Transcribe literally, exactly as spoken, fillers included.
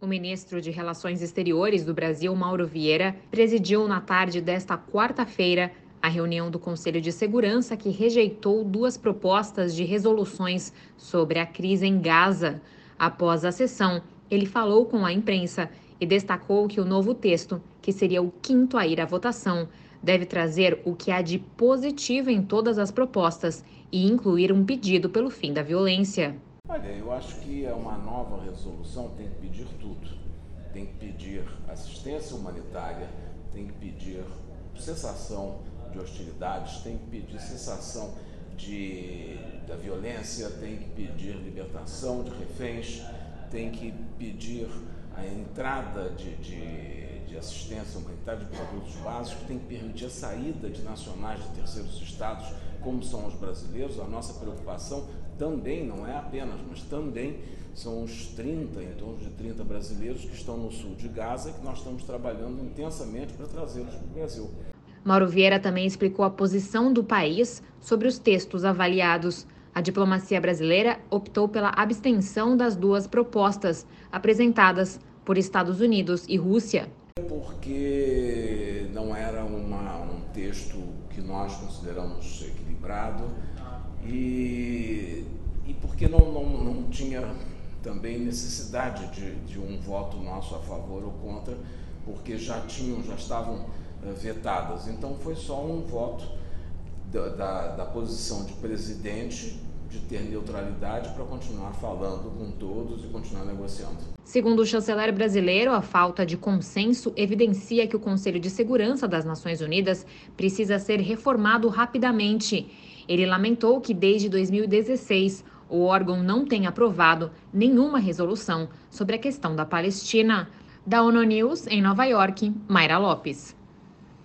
O ministro de Relações Exteriores do Brasil, Mauro Vieira, presidiu na tarde desta quarta-feira a reunião do Conselho de Segurança que rejeitou duas propostas de resoluções sobre a crise em Gaza. Após a sessão, ele falou com a imprensa e destacou que o novo texto, que seria o quinto a ir à votação, deve trazer o que há de positivo em todas as propostas e incluir um pedido pelo fim da violência. Olha, eu acho que é uma nova resolução tem que pedir tudo. Tem que pedir assistência humanitária, tem que pedir cessação de hostilidades, tem que pedir cessação de, da violência, tem que pedir libertação de reféns, tem que pedir a entrada de, de, de assistência humanitária de produtos básicos, tem que permitir a saída de nacionais de terceiros estados, como são os brasileiros. A nossa preocupação também, não é apenas, mas também são os trinta, em torno de trinta brasileiros que estão no sul de Gaza e que nós estamos trabalhando intensamente para trazê-los para o Brasil. Mauro Vieira também explicou a posição do país sobre os textos avaliados. A diplomacia brasileira optou pela abstenção das duas propostas apresentadas por Estados Unidos e Rússia. Porque não era uma, um texto que nós consideramos equilibrado e, e porque não, não, não tinha também necessidade de, de um voto nosso a favor ou contra, porque já tinham, já estavam uh, vetadas. Então foi só um voto da, da, da posição de presidente de ter neutralidade para continuar falando com todos e continuar negociando. Segundo o chanceler brasileiro, a falta de consenso evidencia que o Conselho de Segurança das Nações Unidas precisa ser reformado rapidamente. Ele lamentou que desde dois mil e dezesseis o órgão não tenha aprovado nenhuma resolução sobre a questão da Palestina. Da ONU News, em Nova York, Mayra Lopes.